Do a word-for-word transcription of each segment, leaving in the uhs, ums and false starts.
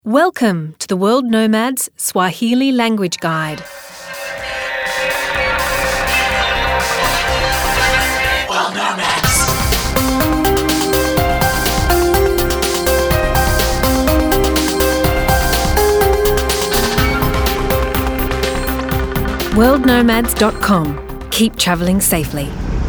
Welcome to the World Nomads Swahili Language Guide. World Nomads. world nomads dot com. Keep travelling safely.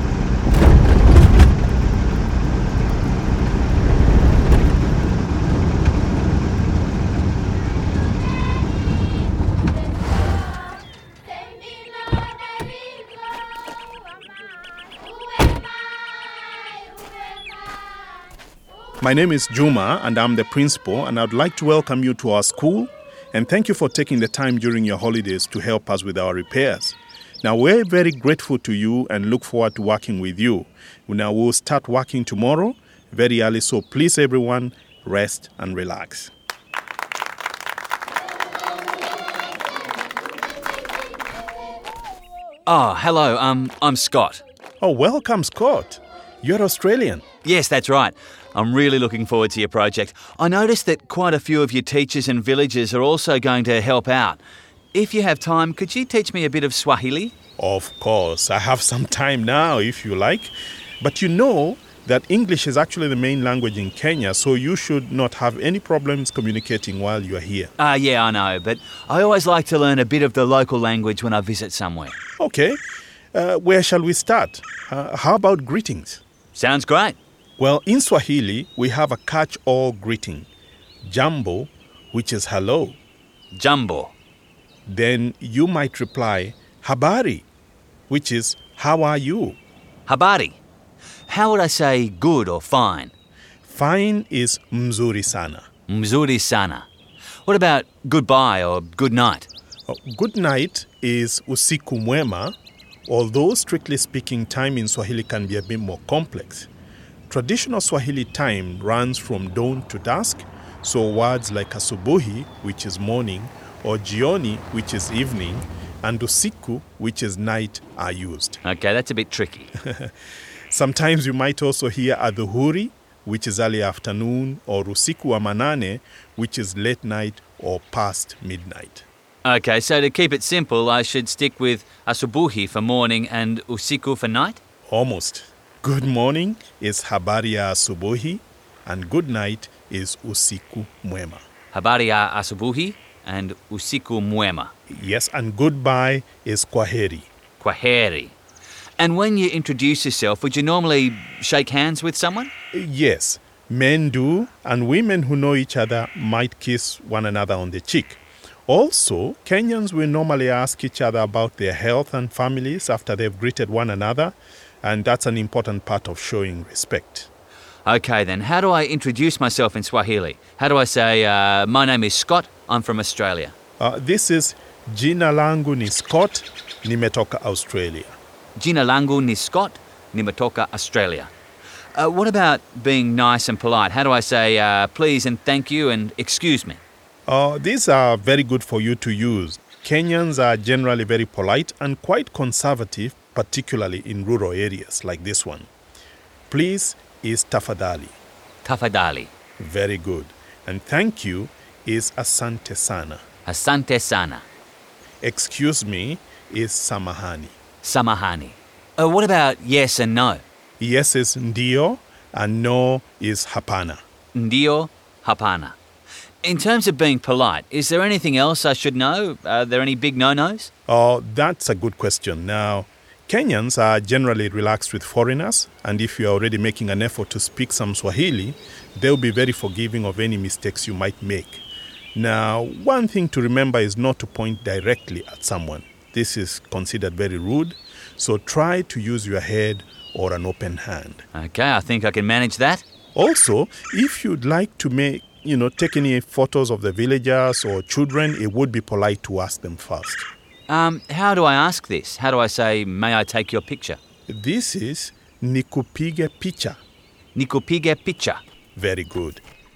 My name is Juma and I'm the principal, and I'd like to welcome you to our school and thank you for taking the time during your holidays to help us with our repairs. Now, we're very grateful to you and look forward to working with you. Now, we'll start working tomorrow very early, so please everyone, rest and relax. Oh, hello, um, I'm Scott. Oh, welcome, Scott. You're Australian. Yes, that's right. I'm really looking forward to your project. I noticed that quite a few of your teachers and villagers are also going to help out. If you have time, could you teach me a bit of Swahili? Of course, I have some time now if you like. But you know that English is actually the main language in Kenya, so you should not have any problems communicating while you're here. Ah, uh, yeah, I know, but I always like to learn a bit of the local language when I visit somewhere. Okay, uh, where shall we start? Uh, how about greetings? Sounds great. Well, in Swahili, we have a catch-all greeting, jambo, which is hello. Jambo. Then you might reply, habari, which is how are you? Habari. How would I say good or fine? Fine is mzuri sana. Mzuri sana. What about goodbye or good night? Uh, good night is usiku mwema, although strictly speaking, time in Swahili can be a bit more complex. Traditional Swahili time runs from dawn to dusk, so words like asubuhi, which is morning, or jioni, which is evening, and usiku, which is night, are used. Okay, that's a bit tricky. Sometimes you might also hear adhuhuri, which is early afternoon, or usiku wa manane, which is late night or past midnight. Okay, so to keep it simple, I should stick with asubuhi for morning and usiku for night? Almost. Good morning is habari ya asubuhi, and good night is usiku mwema. Habari ya asubuhi and usiku mwema. Yes, and goodbye is kwaheri. Kwaheri. And when you introduce yourself, would you normally shake hands with someone? Yes, men do, and women who know each other might kiss one another on the cheek. Also, Kenyans will normally ask each other about their health and families after they've greeted one another, and that's an important part of showing respect. Okay then, how do I introduce myself in Swahili? How do I say, uh, my name is Scott, I'm from Australia? Uh, this is Jina langu ni Scott, nimetoka Australia. Jina langu ni Scott, nimetoka Australia. Uh, what about being nice and polite? How do I say, uh, please and thank you and excuse me? Uh, these are very good for you to use. Kenyans are generally very polite and quite conservative, particularly in rural areas like this one. Please is tafadhali. Tafadhali. Very good. And thank you is asante sana. Asante sana. Excuse me is samahani. Samahani. Uh, what about yes and no? Yes is ndio and no is hapana. Ndio, hapana. In terms of being polite, is there anything else I should know? Are there any big no-nos? Oh, that's a good question. Now, Kenyans are generally relaxed with foreigners, and if you're already making an effort to speak some Swahili, they'll be very forgiving of any mistakes you might make. Now, one thing to remember is not to point directly at someone. This is considered very rude, so try to use your head or an open hand. Okay, I think I can manage that. Also, if you'd like to make, you know, take any photos of the villagers or children, it would be polite to ask them first. Um, how do I ask this? How do I say, may I take your picture? This is nikupige picha. Nikupige picha. Very good.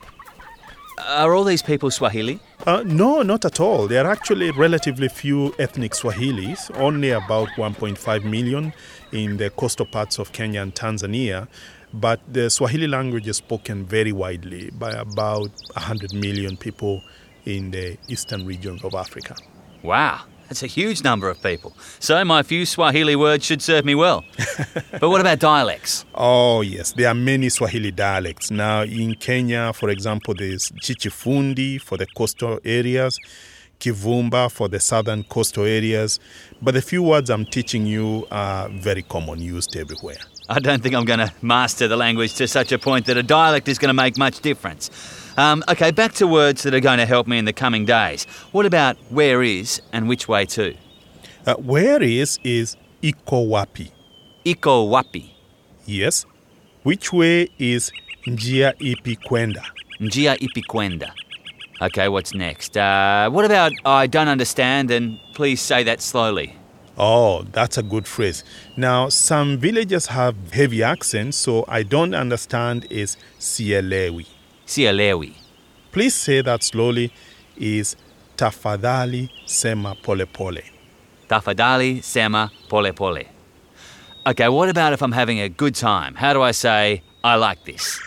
Are all these people Swahili? Uh, no, not at all. There are actually relatively few ethnic Swahilis, only about one point five million in the coastal parts of Kenya and Tanzania. But the Swahili language is spoken very widely by about one hundred million people in the eastern regions of Africa. Wow, that's a huge number of people. So my few Swahili words should serve me well. But what about dialects? Oh, yes, there are many Swahili dialects. Now, in Kenya, for example, there's Chichifundi for the coastal areas, Kivumba for the southern coastal areas. But the few words I'm teaching you are very common, used everywhere. I don't think I'm going to master the language to such a point that a dialect is going to make much difference. Um, okay, back to words that are going to help me in the coming days. What about where is and which way to? Uh, where is is iko wapi. Iko wapi. Yes. Which way is njia ipi kwenda. Njia ipi kwenda. Okay, what's next? Uh, what about I don't understand and please say that slowly? Oh, that's a good phrase. Now, some villages have heavy accents, so I don't understand is sielewi. Sielewi. Please say that slowly is tafadhali sema pole pole. Tafadhali sema pole pole. Okay, what about if I'm having a good time? How do I say, I like this?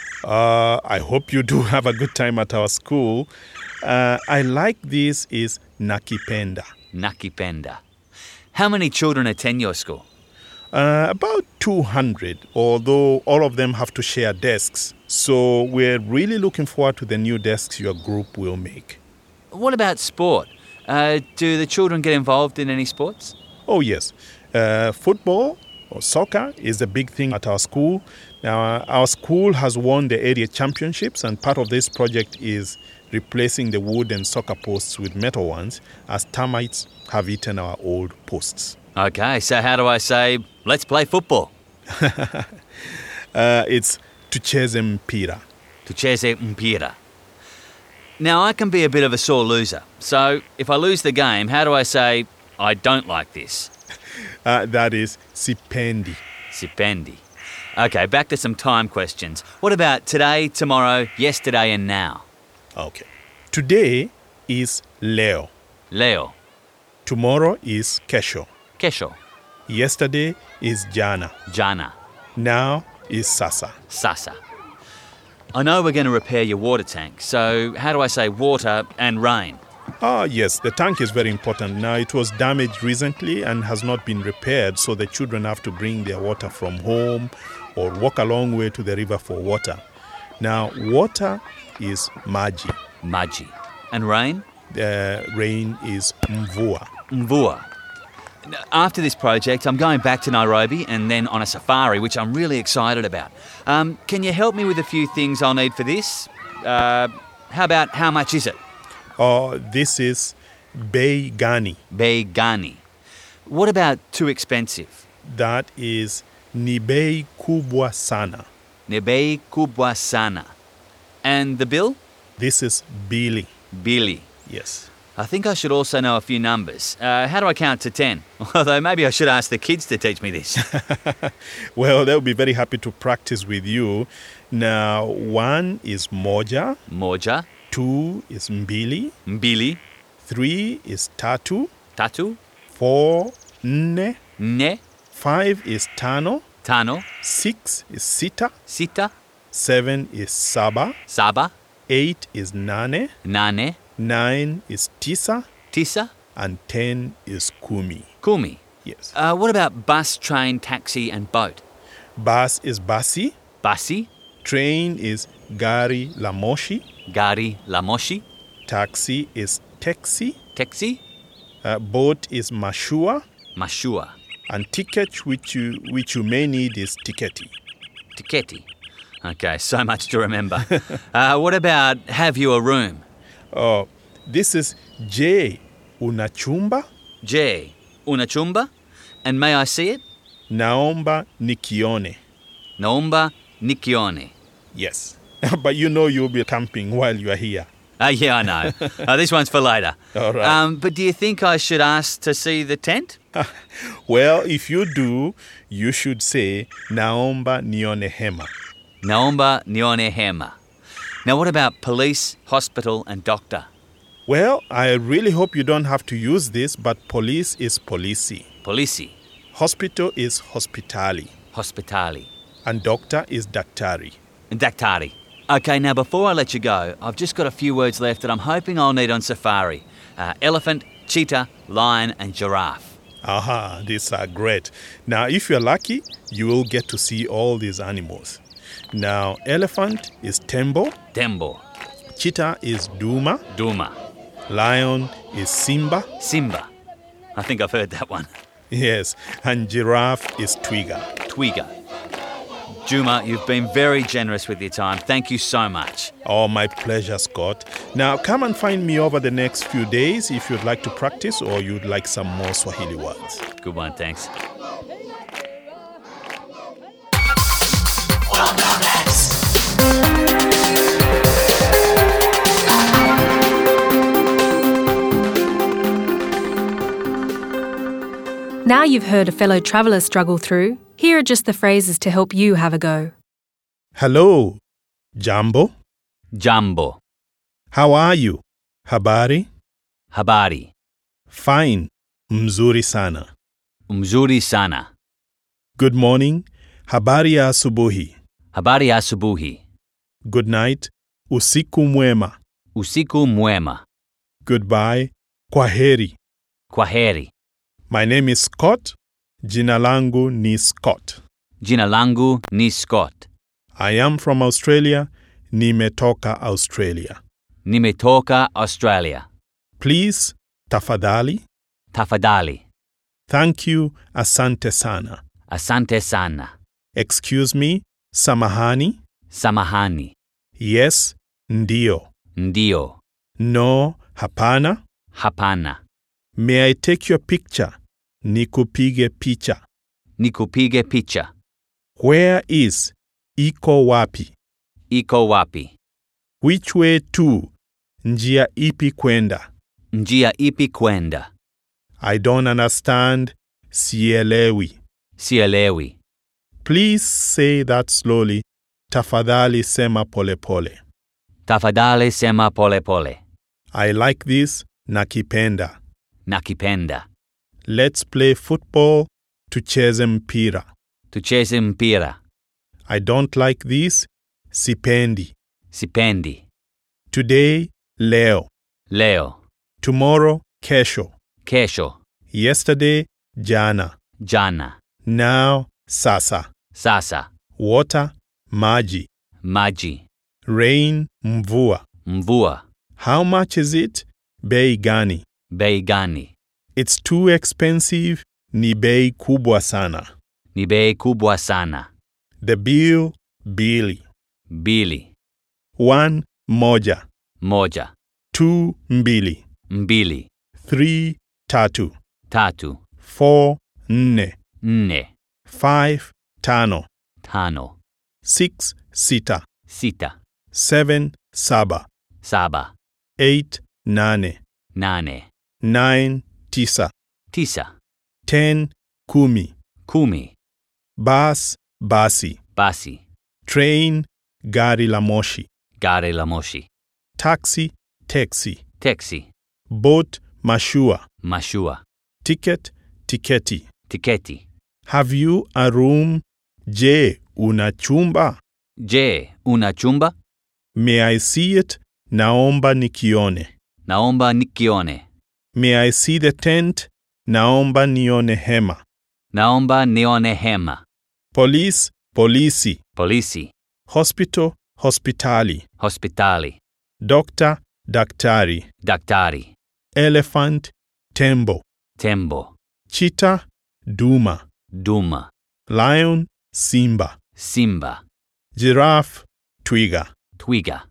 Uh, I hope you do have a good time at our school. Uh, I like this is nakipenda. Nakipenda. How many children attend your school? Uh, about two hundred, although all of them have to share desks. So we're really looking forward to the new desks your group will make. What about sport? Uh, do the children get involved in any sports? Oh, yes. Uh, football or soccer is a big thing at our school. Now, our school has won the area championships, and part of this project is replacing the wooden soccer posts with metal ones, as termites have eaten our old posts. Okay, so how do I say, let's play football? uh, it's tucheze mpira. Tucheze mpira. Now, I can be a bit of a sore loser. So, if I lose the game, how do I say, I don't like this? Uh, that is sipendi. Sipendi. Okay, back to some time questions. What about today, tomorrow, yesterday and now? Okay. Today is leo. Leo. Tomorrow is kesho. Kesho. Yesterday is jana. Jana. Now is sasa. Sasa. I know we're going to repair your water tank, so how do I say water and rain? Ah, yes, the tank is very important. Now, it was damaged recently and has not been repaired, so the children have to bring their water from home or walk a long way to the river for water. Now, water is maji. Maji. And rain? The rain is mvua. Mvua. After this project, I'm going back to Nairobi and then on a safari, which I'm really excited about. Um, can you help me with a few things I'll need for this? Uh, how about how much is it? Oh, this is bei gani. Bei gani. What about too expensive? That is ni bei kubwa sana. Ni bei kubwa sana. And the bill? This is bili. Bili. Yes. I think I should also know a few numbers. Uh, how do I count to ten? Although maybe I should ask the kids to teach me this. Well, they'll be very happy to practice with you. Now, one is moja. Moja. Two is mbili. Mbili. Three is tatu. Tatu. Four, nne. Ne. Five is tano. Tano. Six is sita. Sita. Seven is saba. Saba. Eight is nane. Nane. Nine is tisa. Tisa. And ten is kumi. Kumi. Yes. Uh, what about bus, train, taxi and boat? Bus is basi. Basi. Train is gari la moshi. Gari la moshi. Taxi is taxi. Taxi. Uh, boat is mashua. Mashua. And ticket which you which you may need is tiketi. Tiketi. Okay, so much to remember. uh, what about have you a room? Oh, this is je una chumba. Je una chumba. And may I see it? Naomba nikione. Naomba nikione. Yes. But you know you'll be camping while you are here. Uh, yeah, I know. uh, this one's for later. All right. Um, but do you think I should ask to see the tent? Well, if you do, you should say, naomba nione hema. Naomba nione hema. Now, what about police, hospital and doctor? Well, I really hope you don't have to use this, but police is polisi. Polisi. Hospital is hospitali. Hospitali. And doctor is daktari. And daktari. Okay, now before I let you go, I've just got a few words left that I'm hoping I'll need on safari. Uh, elephant, cheetah, lion and giraffe. Aha, these are great. Now, if you're lucky, you will get to see all these animals. Now, elephant is Tembo, Tembo, cheetah is Duma, Duma, lion is Simba, Simba. I think I've heard that one. yes, and giraffe is Twiga. Twiga. Juma, you've been very generous with your time. Thank you so much. Oh, my pleasure, Scott. Now, come and find me over the next few days if you'd like to practice or you'd like some more Swahili words. Good one, thanks. World Nomads. Now you've heard a fellow traveller struggle through, here are just the phrases to help you have a go. Hello, Jambo. Jambo, How are you? Habari? habari, Fine. Mzuri sana. mzuri sana, Good morning. Habari ya asubuhi. habari ya asubuhi, Good night. Usiku mwema. usiku mwema, Goodbye. Kwaheri. kwaheri. My name is Scott. Jina langu ni Scott. Jina langu ni Scott. I am from Australia. Nimetoka Australia. Nimetoka Australia. Please, tafadhali. Tafadhali, Thank you, asante sana. asante sana. Excuse me, samahani. Samahani, Yes, ndio. ndio, No, hapana. hapana. May I take your picture? Nikupige picha. Nikupige picha. Where is? Iko wapi? Iko wapi? Which way to? Njia ipi kwenda? Njia ipi kwenda? I don't understand. Sielewi. Sielewi. Please say that slowly. Tafadhali sema pole pole. Tafadhali sema pole pole. I like this. Nakipenda. Nakipenda. Let's play football. Tucheze mpira. Tucheze mpira. I don't like this. Sipendi. Sipendi. Today, leo. Leo. Tomorrow, kesho. Kesho. Yesterday, jana. Jana. Now, sasa. Sasa. Water, maji. Maji. Rain, mvua. Mvua. How much is it? Bei gani? Bei gani? It's too expensive. Ni bei kubwa sana. Ni bei kubwa sana. The bill, bili. Bili. One, moja. Moja. Two, mbili. Mbili. Three, tatu. Tatu. Four, nne. Nne. Five, tano. Tano. Six, sita. Sita. Seven, saba. Saba. Eight, nane. Nane. Nine, tisa. Tisa. Ten, kumi. Kumi. Bus, basi. Basi. Train, gari la moshi. Gari la moshi. Taxi, taxi. Taxi. Boat, mashua. Mashua. Ticket, tiketi. Tiketi. Have you a room? Je, una chumba? Je, una chumba? May I see it? Naomba nikione. Naomba nikione. May I see the tent? Naomba nione hema. Naomba nione hema. Police, polisi. Polisi. Hospital, hospitali. Hospitali. Doctor, daktari. Daktari. Elephant, tembo. Tembo. Cheetah, duma. Duma. Lion, simba. Simba. Giraffe, twiga. Twiga.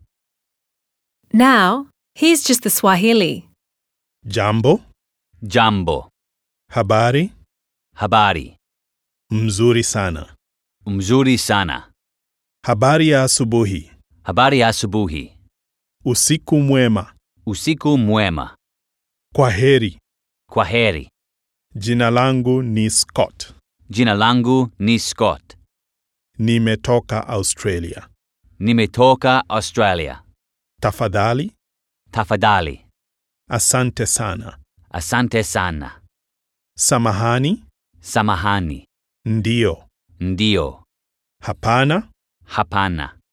Now, here's just the Swahili. Jambo, Jambo. habari, Habari. mzuri sana. Mzuri sana. Habari ya asubuhi. Habari ya asubuhi. Usiku mwema. Usiku mwema. Kwaheri. Kwaheri. Jina langu ni Scott. Jina langu ni Scott. Nimetoka Australia. Nimetoka Australia. Tafadhali, Tafadhali. asante sana. Asante sana. Samahani, Samahani. ndio. Ndio. Hapana, Hapana.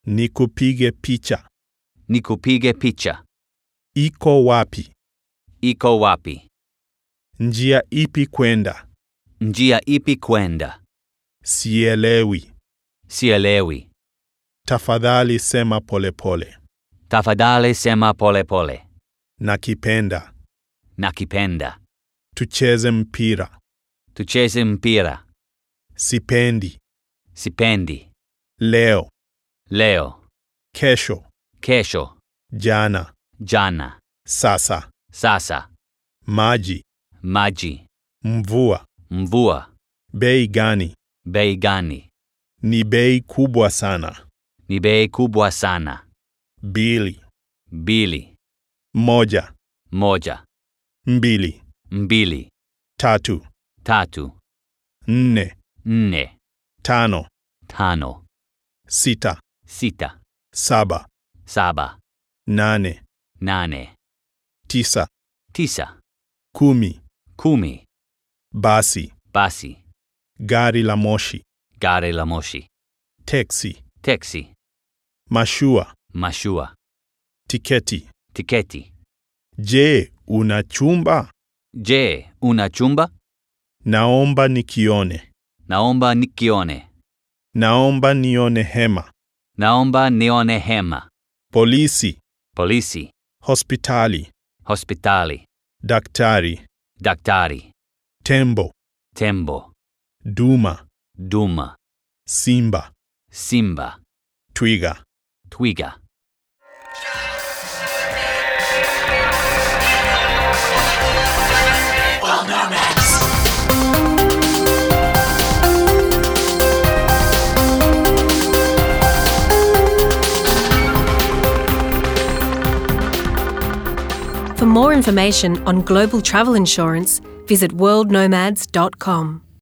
Nikupige picha. Nikupige picha. Iko wapi? Iko wapi? Njia ipi kwenda? Njia ipi kwenda? Sielewi. Sielewi. Tafadhali sema polepole. Tafadhali sema polepole. Nakipenda. Nakipenda. Tucheze mpira. Tucheze mpira. Sipendi. Sipendi. Leo. Leo. Kesho. Kesho. Jana. Jana. Sasa. Sasa. Maji. Maji. Mvua. Mvua. Bei gani? Bei gani? Ni bei kubwa sana. Ni bei kubwa sana. Bili. Bili. Moja. Moja. Mbili. Mbili. Tatu. Tatu. Nne. Nne. Tano. Tano. Sita. Sita. Saba. Saba. Nane. Nane. Tisa. Tisa. Kumi. Kumi. Basi. Basi. Gari la moshi. Gari la moshi. Teksi. Teksi. Mashua. Mashua. Tiketi. Tiketi. Je, una chumba? Je, una chumba? Naomba nikione. Naomba nikione. Naomba nione hema. Naomba nione hema. Polisi. Polisi. Hospitali. Hospitali. Daktari. Daktari. Tembo. Tembo. Duma. Duma. Simba. Simba. Twiga. Twiga. Well, nomads. For more information on global travel insurance, visit world nomads dot com.